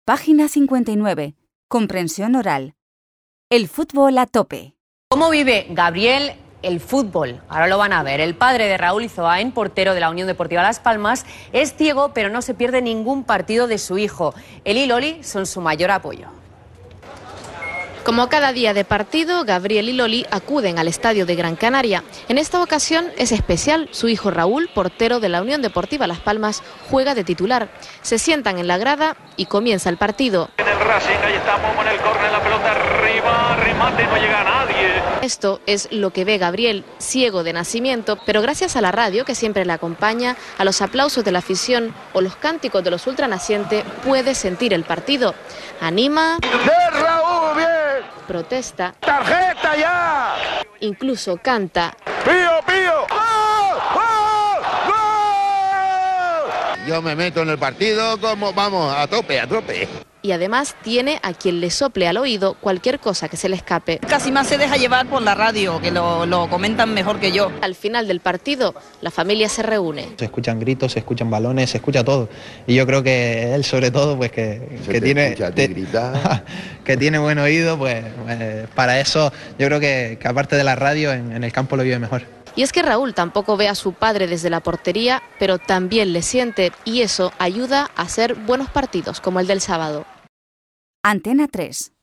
Página 59. Comprensión oral. El fútbol a tope. ¿Cómo vive Gabriel el fútbol? Ahora lo van a ver. El padre de Raúl Izoain, portero de la Unión Deportiva Las Palmas, es ciego, pero no se pierde ningún partido de su hijo. Él y Loli son su mayor apoyo. Como cada día de partido, Gabriel y Loli acuden al estadio de Gran Canaria. En esta ocasión es especial. Su hijo Raúl, portero de la Unión Deportiva Las Palmas, juega de titular. Se sientan en la grada y comienza el partido. En el Racing, ahí estamos con el córner, la pelota arriba, remate, no llega a nadie. Esto es lo que ve Gabriel, ciego de nacimiento, pero gracias a la radio que siempre le acompaña, a los aplausos de la afición o los cánticos de los ultranacientes, puede sentir el partido. Anima, ¡De Raúl, bien! protesta, ¡Tarjeta ya! incluso canta. ¡Pío, pío! ¡Gol! ¡Gol! ¡Gol! Yo me meto en el partido como, vamos, a tope, a tope. Y además tiene a quien le sople al oído cualquier cosa que se le escape. Casi más se deja llevar por la radio, que lo comentan mejor que yo. Al final del partido, la familia se reúne. Se escuchan gritos, se escuchan balones, se escucha todo. Y yo creo que él, sobre todo, pues que tiene que tiene buen oído, pues para eso yo creo que aparte de la radio, en el campo lo vive mejor. Y es que Raúl tampoco ve a su padre desde la portería, pero también le siente, y eso ayuda a hacer buenos partidos, como el del sábado. Antena 3.